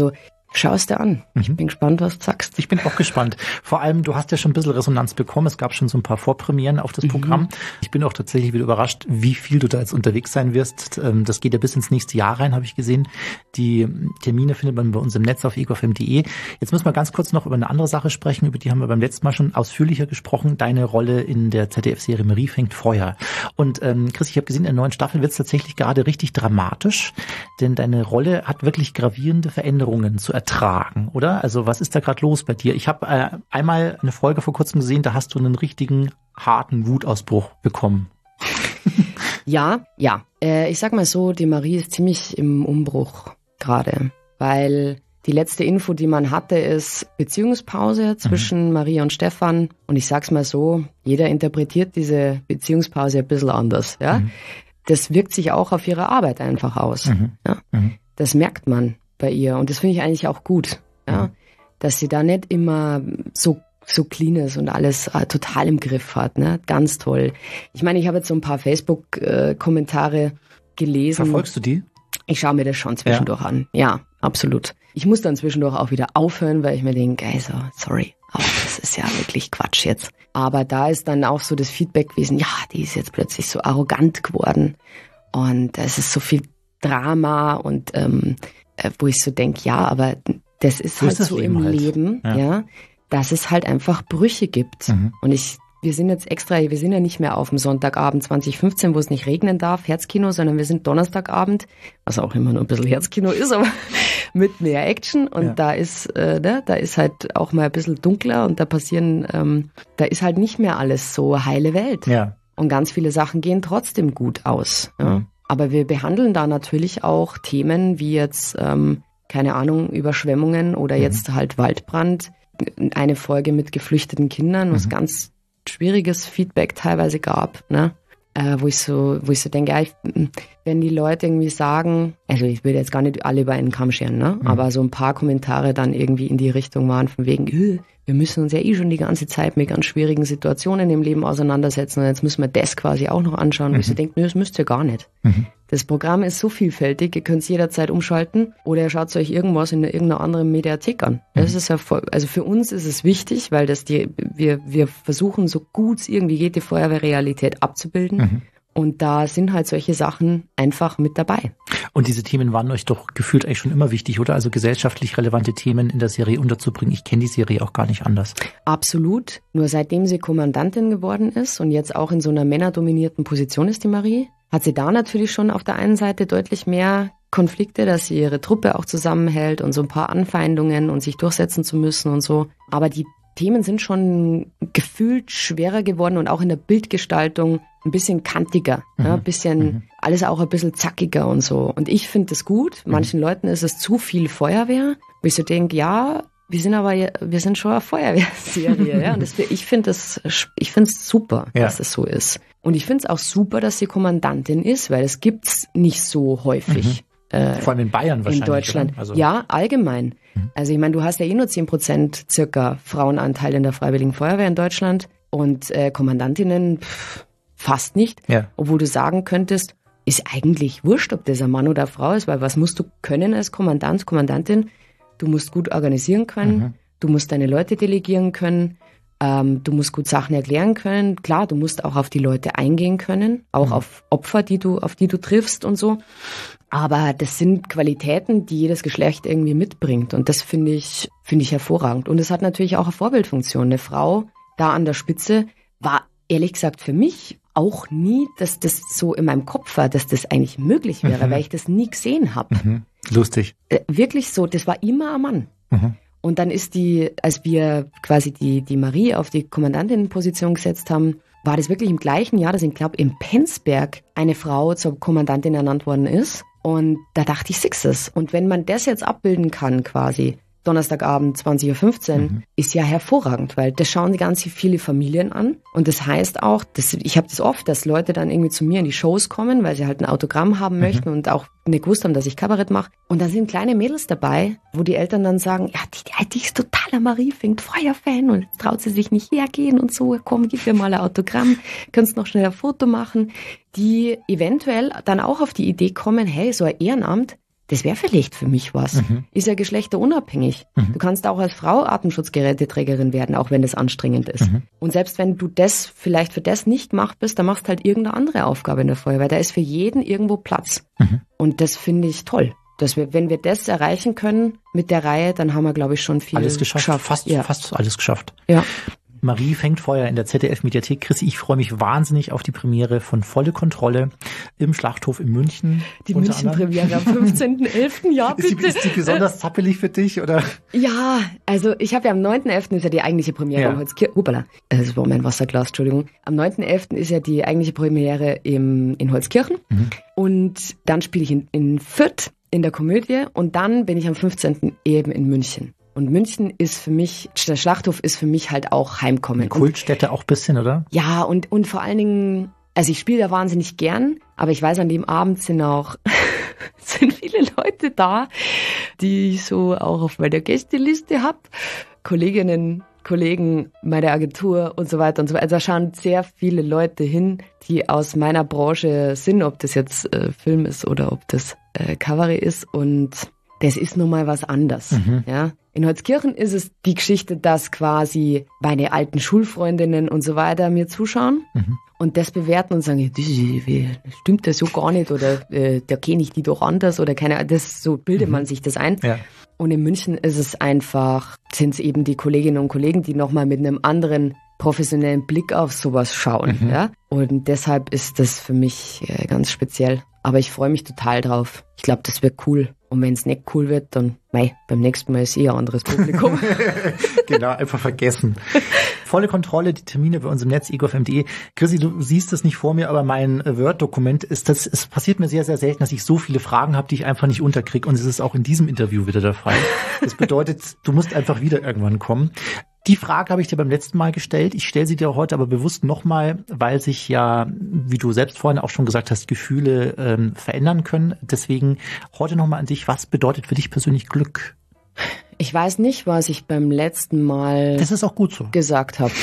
schau es dir an. Ich bin gespannt, was du sagst. Ich bin auch gespannt. Vor allem, du hast ja schon ein bisschen Resonanz bekommen. Es gab schon so ein paar Vorpremieren auf das mhm. Programm. Ich bin auch tatsächlich wieder überrascht, wie viel du da jetzt unterwegs sein wirst. Das geht ja bis ins nächste Jahr rein, habe ich gesehen. Die Termine findet man bei uns im Netz auf ego f m punkt d e. Jetzt müssen wir ganz kurz noch über eine andere Sache sprechen. Über die haben wir beim letzten Mal schon ausführlicher gesprochen. Deine Rolle in der Z D F-Serie Marie fängt Feuer. Und ähm, Chris, ich habe gesehen, in der neuen Staffel wird es tatsächlich gerade richtig dramatisch, denn deine Rolle hat wirklich gravierende Veränderungen zu ertragen, oder? Also was ist da gerade los bei dir? Ich habe äh, einmal eine Folge vor kurzem gesehen, da hast du einen richtigen harten Wutausbruch bekommen. Ja, ja. Äh, ich sag mal so, die Marie ist ziemlich im Umbruch gerade, weil die letzte Info, die man hatte, ist Beziehungspause zwischen mhm. Marie und Stefan. Und ich sag's mal so, jeder interpretiert diese Beziehungspause ein bisschen anders. Ja, mhm. Das wirkt sich auch auf ihre Arbeit einfach aus. Mhm. Ja? Mhm. Das merkt man bei ihr. Und das finde ich eigentlich auch gut, ja, mhm. dass sie da nicht immer so so clean ist und alles äh, total im Griff hat. Ne? Ganz toll. Ich meine, ich habe jetzt so ein paar Facebook-Kommentare äh, gelesen. Verfolgst du die? Ich schaue mir das schon zwischendurch ja. an. Ja, absolut. Ich muss dann zwischendurch auch wieder aufhören, weil ich mir denke, also, sorry, aber das ist ja wirklich Quatsch jetzt. Aber da ist dann auch so das Feedback gewesen, ja, die ist jetzt plötzlich so arrogant geworden und es ist so viel Drama und ähm, wo ich so denke, ja, aber das ist so halt ist das so Leben im halt. Leben, ja. ja, dass es halt einfach Brüche gibt. Mhm. Und ich, wir sind jetzt extra, wir sind ja nicht mehr auf dem Sonntagabend zwanzig fünfzehn, wo es nicht regnen darf, Herzkino, sondern wir sind Donnerstagabend, was auch immer nur ein bisschen Herzkino ist, aber mit mehr Action. Und ja. da ist, äh, ne, da ist halt auch mal ein bisschen dunkler und da passieren, ähm, da ist halt nicht mehr alles so heile Welt. Ja. Und ganz viele Sachen gehen trotzdem gut aus. Ja. Mhm. Aber wir behandeln da natürlich auch Themen wie jetzt, ähm, keine Ahnung, Überschwemmungen oder mhm. jetzt halt Waldbrand. Eine Folge mit geflüchteten Kindern, was mhm. ganz schwieriges Feedback teilweise gab, ne? Äh, wo ich so, wo ich so denke, ja, ich, wenn die Leute irgendwie sagen, also ich will jetzt gar nicht alle über einen Kamm scheren, ne? Mhm. Aber so ein paar Kommentare dann irgendwie in die Richtung waren von wegen, wir müssen uns ja eh schon die ganze Zeit mit ganz schwierigen Situationen im Leben auseinandersetzen und jetzt müssen wir das quasi auch noch anschauen. Mhm. Wo ich so denke, nö, das müsst ihr gar nicht. Mhm. Das Programm ist so vielfältig, ihr könnt es jederzeit umschalten oder ihr schaut euch irgendwas in irgendeiner anderen Mediathek an. Das mhm. ist ja voll, also für uns ist es wichtig, weil das die, wir, wir versuchen so gut es irgendwie geht, die Feuerwehrrealität abzubilden. Mhm. Und da sind halt solche Sachen einfach mit dabei. Und diese Themen waren euch doch gefühlt eigentlich schon immer wichtig, oder? Also gesellschaftlich relevante Themen in der Serie unterzubringen. Ich kenne die Serie auch gar nicht anders. Absolut. Nur seitdem sie Kommandantin geworden ist und jetzt auch in so einer männerdominierten Position ist, die Marie, hat sie da natürlich schon auf der einen Seite deutlich mehr Konflikte, dass sie ihre Truppe auch zusammenhält und so ein paar Anfeindungen und sich durchsetzen zu müssen und so. Aber die Themen sind schon gefühlt schwerer geworden und auch in der Bildgestaltung ein bisschen kantiger, mhm. ja, ein bisschen, mhm. alles auch ein bisschen zackiger und so. Und ich finde das gut. Manchen mhm. Leuten ist es zu viel Feuerwehr, wo ich so denke, ja, wir sind aber, wir sind schon eine Feuerwehrserie, ja. Und das, ich finde das, ich finde es super, ja. dass es so ist. Und ich finde es auch super, dass sie Kommandantin ist, weil es gibt's nicht so häufig. Mhm. Äh, Vor allem in Bayern wahrscheinlich. In Deutschland. Also ja, allgemein. Mhm. Also ich meine, du hast ja eh nur zehn Prozent circa Frauenanteil in der Freiwilligen Feuerwehr in Deutschland und äh, Kommandantinnen pff, fast nicht. Ja. Obwohl du sagen könntest, ist eigentlich wurscht, ob das ein Mann oder eine Frau ist, weil was musst du können als Kommandant, Kommandantin? Du musst gut organisieren können, mhm. du musst deine Leute delegieren können, ähm, du musst gut Sachen erklären können. Klar, du musst auch auf die Leute eingehen können, auch mhm. auf Opfer, die du, auf die du triffst und so. Aber das sind Qualitäten, die jedes Geschlecht irgendwie mitbringt. Und das finde ich, finde ich hervorragend. Und es hat natürlich auch eine Vorbildfunktion. Eine Frau da an der Spitze war ehrlich gesagt für mich auch nie, dass das so in meinem Kopf war, dass das eigentlich möglich wäre, mhm. weil ich das nie gesehen habe. Mhm. Lustig. Äh, wirklich so, das war immer ein Mann. Mhm. Und dann ist die, als wir quasi die, die Marie auf die Kommandantinnenposition gesetzt haben, war das wirklich im gleichen Jahr, dass ich glaube in Penzberg eine Frau zur Kommandantin ernannt worden ist. Und da dachte ich, sixes. Und wenn man das jetzt abbilden kann quasi, Donnerstagabend zwanzig Uhr fünfzehn, mhm. ist ja hervorragend, weil das schauen die ganz viele Familien an. Und das heißt auch, dass, ich habe das oft, dass Leute dann irgendwie zu mir in die Shows kommen, weil sie halt ein Autogramm haben mhm. möchten und auch nicht gewusst haben, dass ich Kabarett mache. Und da sind kleine Mädels dabei, wo die Eltern dann sagen, ja, die, die ist totaler Marie Fängt Feuer-Fan und jetzt traut sie sich nicht hergehen und so, komm, gib mir mal ein Autogramm, kannst noch schnell ein Foto machen, die eventuell dann auch auf die Idee kommen, hey, so ein Ehrenamt, das wäre vielleicht für mich was. Mhm. Ist ja geschlechterunabhängig. Mhm. Du kannst auch als Frau Atemschutzgeräteträgerin werden, auch wenn das anstrengend ist. Mhm. Und selbst wenn du das vielleicht für das nicht gemacht bist, dann machst du halt irgendeine andere Aufgabe in der Feuerwehr. Da ist für jeden irgendwo Platz. Mhm. Und das finde ich toll. Dass wir, wenn wir das erreichen können mit der Reihe, dann haben wir, glaube ich, schon viel alles geschafft. geschafft. Fast, ja. fast alles geschafft. Ja. Marie fängt Feuer in der Z D F-Mediathek. Chrissy, ich freue mich wahnsinnig auf die Premiere von Volle Kontrolle im Schlachthof in München. Die München-Premiere am fünfzehnten elften Ja, bitte. Ist die, ist die besonders zappelig für dich, oder? Ja, also ich habe ja am neunten elften ist ja die eigentliche Premiere ja. in Holzkirchen. Hupala, das war mein Wasserglas, Entschuldigung. Am neunten elften ist ja die eigentliche Premiere im, in Holzkirchen. Mhm. Und dann spiele ich in, in Fürth in der Komödie und dann bin ich am fünfzehnten eben in München. Und München ist für mich, der Schlachthof ist für mich halt auch Heimkommen. Eine Kultstätte auch ein bisschen, oder? Ja, und, und vor allen Dingen, also ich spiele da wahnsinnig gern, aber ich weiß, an dem Abend sind auch, sind viele Leute da, die ich so auch auf meiner Gästeliste habe. Kolleginnen, Kollegen meiner Agentur und so weiter und so weiter. Also da schauen sehr viele Leute hin, die aus meiner Branche sind, ob das jetzt äh, Film ist oder ob das äh, Kabarett ist, und das ist nun mal was anderes, mhm. ja. In Holzkirchen ist es die Geschichte, dass quasi meine alten Schulfreundinnen und so weiter mir zuschauen mhm. und das bewerten und sagen, das stimmt das so gar nicht oder äh, da kenne ich die doch anders oder keine Ahnung, das, so bildet mhm. man sich das ein. Ja. Und in München ist es einfach, sind es eben die Kolleginnen und Kollegen, die nochmal mit einem anderen professionellen Blick auf sowas schauen. Mhm. Ja? Und deshalb ist das für mich äh, ganz speziell. Aber ich freue mich total drauf. Ich glaube, das wird cool. Und wenn es nicht cool wird, dann mei, beim nächsten Mal ist eh ein anderes Publikum. Genau, einfach vergessen. Volle Kontrolle, die Termine bei uns im Netz, ego f m punkt d e. Chrissy, du siehst das nicht vor mir, aber mein Word-Dokument ist das, es passiert mir sehr, sehr selten, dass ich so viele Fragen habe, die ich einfach nicht unterkriege. Und es ist auch in diesem Interview wieder der Fall. Das bedeutet, du musst einfach wieder irgendwann kommen. Die Frage habe ich dir beim letzten Mal gestellt. Ich stelle sie dir heute aber bewusst nochmal, weil sich ja, wie du selbst vorhin auch schon gesagt hast, Gefühle ähm, verändern können. Deswegen heute nochmal an dich. Was bedeutet für dich persönlich Glück? Ich weiß nicht, was ich beim letzten Mal das ist auch gut so. gesagt habe.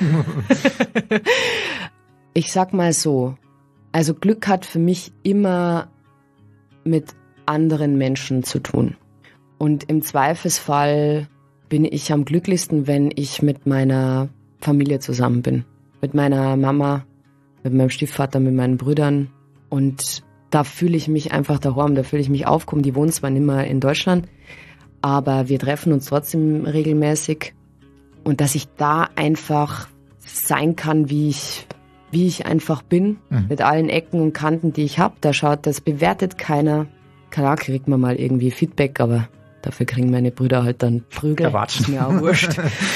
Ich sag mal so, also Glück hat für mich immer mit anderen Menschen zu tun. Und im Zweifelsfall bin ich am glücklichsten, wenn ich mit meiner Familie zusammen bin. Mit meiner Mama, mit meinem Stiefvater, mit meinen Brüdern. Und da fühle ich mich einfach daheim, da fühle ich mich aufgehoben. Die wohnen zwar nicht mehr in Deutschland, aber wir treffen uns trotzdem regelmäßig. Und dass ich da einfach sein kann, wie ich, wie ich einfach bin, mhm. mit allen Ecken und Kanten, die ich habe. Da schaut, das bewertet keiner. Klar kriegt man mal irgendwie Feedback, aber dafür kriegen meine Brüder halt dann Prügel. Das ist mir auch wurscht.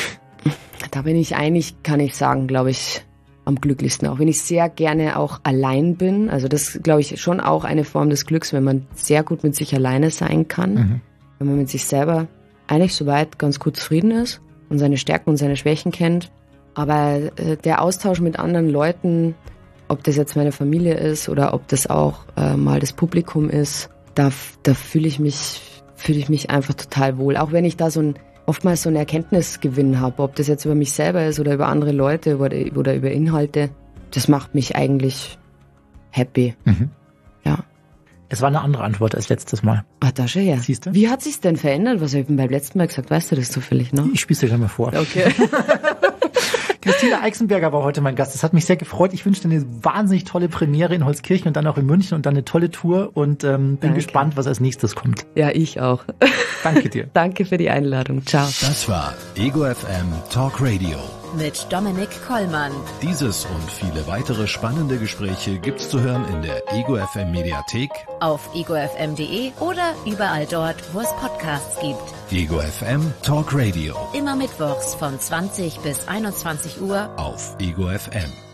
Da bin ich eigentlich, kann ich sagen, glaube ich, am glücklichsten. Auch wenn ich sehr gerne auch allein bin. Also das, glaube ich, schon auch eine Form des Glücks, wenn man sehr gut mit sich alleine sein kann. Mhm. Wenn man mit sich selber eigentlich soweit ganz gut zufrieden ist und seine Stärken und seine Schwächen kennt. Aber äh, der Austausch mit anderen Leuten, ob das jetzt meine Familie ist oder ob das auch äh, mal das Publikum ist, da, da fühle ich mich fühle ich mich einfach total wohl. Auch wenn ich da so ein, oftmals so einen Erkenntnisgewinn habe, ob das jetzt über mich selber ist oder über andere Leute oder, oder über Inhalte, das macht mich eigentlich happy. Mhm. Ja. Es war eine andere Antwort als letztes Mal. Ah, da schon her. Siehst du? Wie hat sich's denn verändert? Was habe ich beim letzten Mal gesagt? Weißt du das zufällig noch? Ich spiel's dir gleich mal vor. Okay. Christina Eichsenberger war heute mein Gast. Das hat mich sehr gefreut. Ich wünsche dir eine wahnsinnig tolle Premiere in Holzkirchen und dann auch in München und dann eine tolle Tour und ähm, bin Danke. gespannt, was als nächstes kommt. Ja, ich auch. Danke dir. Danke für die Einladung. Ciao. Das war Ego F M Talk Radio. Mit Dominik Kollmann. Dieses und viele weitere spannende Gespräche gibt's zu hören in der Ego F M Mediathek, auf ego f m punkt d e oder überall dort, wo es Podcasts gibt. Ego F M Talk Radio. Immer mittwochs von zwanzig bis einundzwanzig Uhr auf Ego F M.